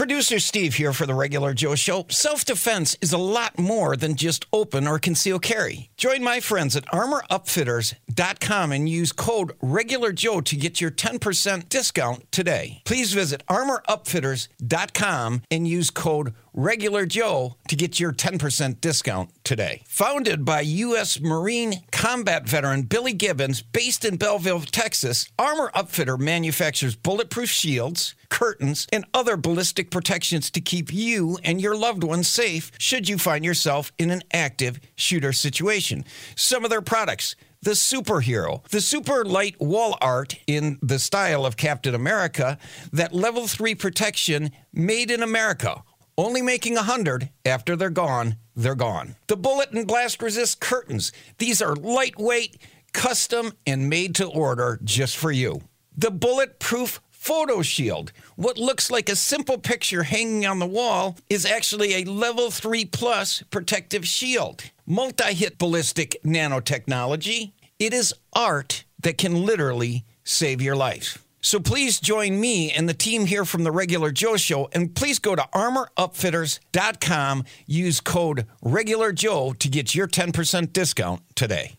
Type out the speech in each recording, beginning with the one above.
Producer Steve here for the Regular Joe Show. Self-defense is a lot more than just open or conceal carry. Join my friends at ArmorUpfitters.com and use code RegularJoe to get your 10% discount today. Please visit ArmorUpfitters.com and use code RegularJoe to get your 10% discount today. Founded by U.S. Marine combat veteran Billy Gibbons, based in Belleville, Texas, Armor Upfitter manufactures bulletproof shields, curtains, and other ballistic protections to keep you and your loved ones safe should you find yourself in an active shooter situation. Some of their products: the Superhero, the super light wall art in the style of Captain America, that level 3 protection made in America. Only making 100. After they're gone, they're gone. The bullet and blast resist curtains. These are lightweight, custom, and made to order just for you. The bulletproof photo shield. What looks like a simple picture hanging on the wall is actually a level 3 plus protective shield. Multi-hit ballistic nanotechnology. It is art that can literally save your life. So please join me and the team here from the Regular Joe Show, and please go to ArmorUpfitters.com. Use code RegularJoe to get your 10% discount today.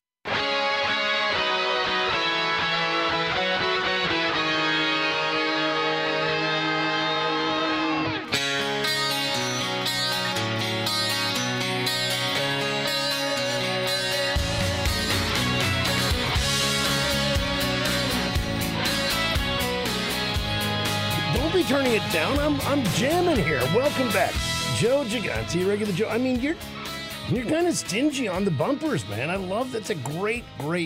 Turning it down. I'm jamming here. Welcome back, Joe Gigante, Regular Joe. I mean, you're kind of stingy on the bumpers, man. I love that's a great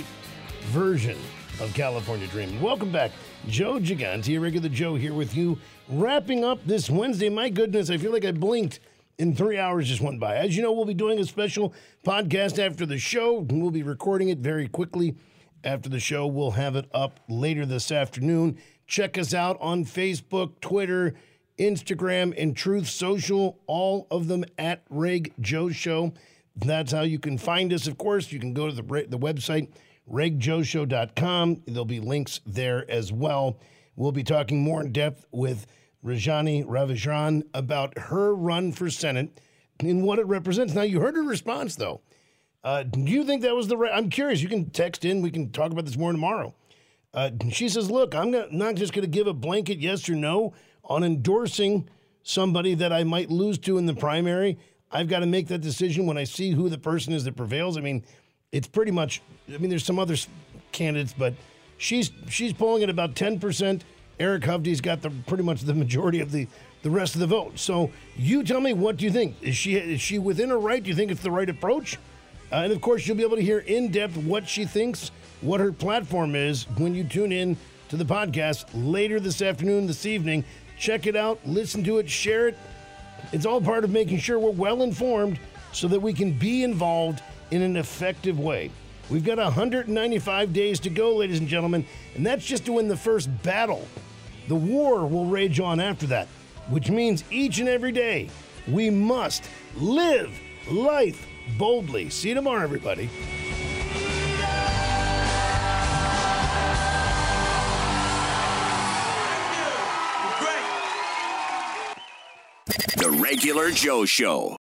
version of California Dreaming. Welcome back, Joe Gigante, Regular Joe here with you, wrapping up this Wednesday. My goodness, I feel like I blinked and 3 hours just went by. As you know, we'll be doing a special podcast after the show. We'll be recording it very quickly after the show. We'll have it up later this afternoon. Check us out on Facebook, Twitter, Instagram, and Truth Social, all of them at Reg Joe Show. That's how you can find us. Of course, you can go to the website, regjoeshow.com. There'll be links there as well. We'll be talking more in depth with Rajani Ravicharan about her run for Senate and what it represents. Now, you heard her response, though. Do you think that was the right? I'm curious. You can text in. We can talk about this more tomorrow. She says, look, I'm not just going to give a blanket yes or no on endorsing somebody that I might lose to in the primary. I've got to make that decision when I see who the person is that prevails. I mean, it's pretty much, there's some other candidates, but she's polling at about 10%. Eric Hovde's got pretty much the majority of the rest of the vote. So you tell me, what do you think? Is she within her right? Do you think it's the right approach? And of course, you'll be able to hear in depth what she thinks, what her platform is when you tune in to the podcast later this afternoon, this evening. Check it out, listen to it, share it. It's all part of making sure we're well informed so that we can be involved in an effective way. We've got 195 days to go, ladies and gentlemen, and that's just to win the first battle. The war will rage on after that, which means each and every day we must live life boldly. See you tomorrow, everybody. The Regular Joe Show.